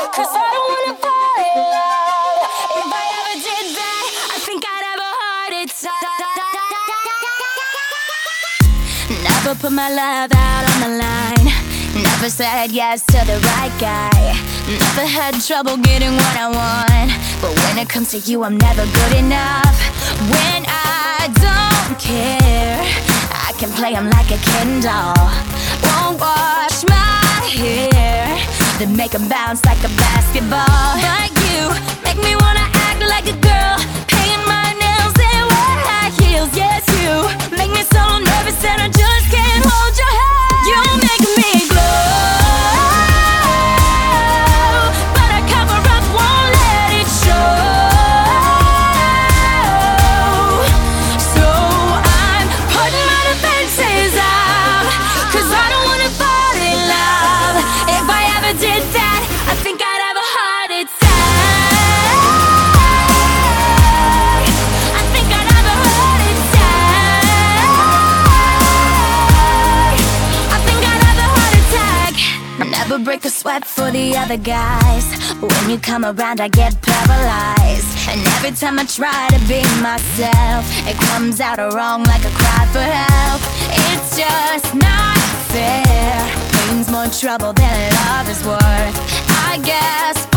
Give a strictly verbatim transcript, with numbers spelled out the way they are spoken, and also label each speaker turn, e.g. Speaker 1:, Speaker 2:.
Speaker 1: Cause I don't wanna fall in love. If I ever did that, I think I'd have a heart attack. Never put my love out on the line. Never said yes to the right guy. Never had trouble getting what I want. But when it comes to you, I'm never good enough. When I don't care, I can play him like a Ken doll. Won't wash my hair, then make him bounce like a basketball. But you make me wanna act like a girl, paint my nails and wear high heels. Yes, you make me so nervous that I just can't hold your hand. You make me glow, but I cover up, won't let it show. So I'm putting my defenses up, cause I don't wanna fall in love. If I ever did that, I think I'd have a heart attack. I think I'd have a heart attack. I think I'd have a heart attack. Never break a sweat for the other guys. When you come around, I get paralyzed. And every time I try to be myself, it comes out wrong like a cry for help. It's just not fair. Pain's more trouble than love is worth. I guess